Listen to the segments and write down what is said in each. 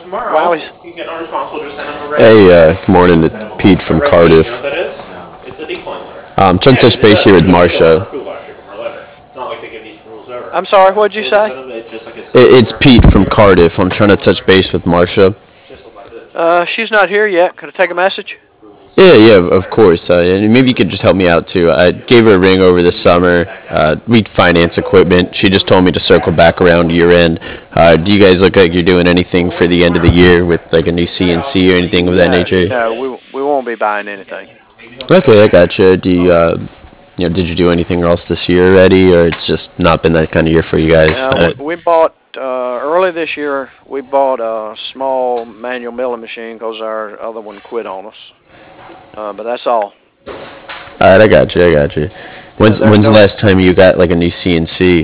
tomorrow. Wow. If you get no response, we'll just send them a Hey, regular. good morning. It's Pete from You know Cardiff. what that is? It's a decline letter. Trying to touch base here with Marsha. It's not like they give these rules over. I'm sorry, what'd you say? It's just like It's Pete from Cardiff. I'm trying to touch base with Marsha. She's not here yet. Could I take a message? Yeah, of course. And maybe you could just help me out too. I gave her a ring over the summer. We finance equipment. She just told me to circle back around year end. Do you guys look like you're doing anything for the end of the year with like a new CNC or anything of that nature? No, we won't be buying anything. Okay, I gotcha. Did you do anything else this year already, or it's just not been that kind of year for you guys? We bought early this year. We bought a small manual milling machine because our other one quit on us. But that's all. All right, I got you. When's the last time you got like a new CNC?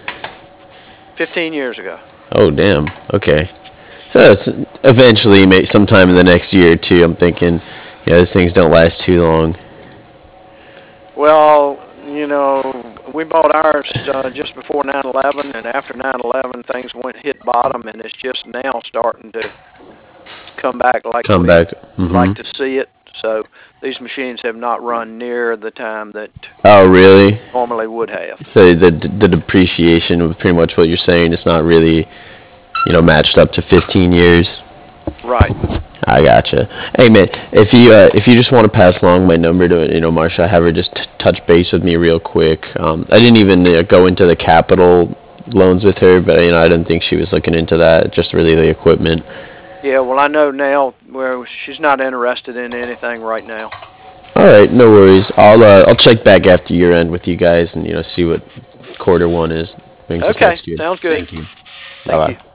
15 years ago. Oh, damn. Okay. So it's eventually, sometime in the next year or two, I'm thinking, those things don't last too long. Well, we bought ours just before 9/11, and after 9/11, things hit bottom, and it's just now starting to come back like like to see it. So these machines have not run near the time that really normally would have. So the depreciation of pretty much what you're saying is not really matched up to 15 years. Right. I gotcha. Hey man, if you just want to pass along my number to Marsha, have her just touch base with me real quick. I didn't even go into the capital loans with her, but I didn't think she was looking into that. Just really the equipment. Yeah, well, I know now where she's not interested in anything right now. All right, no worries. I'll check back after year end with you guys and see what quarter one is. Okay, sounds good. Thank you. Thank you.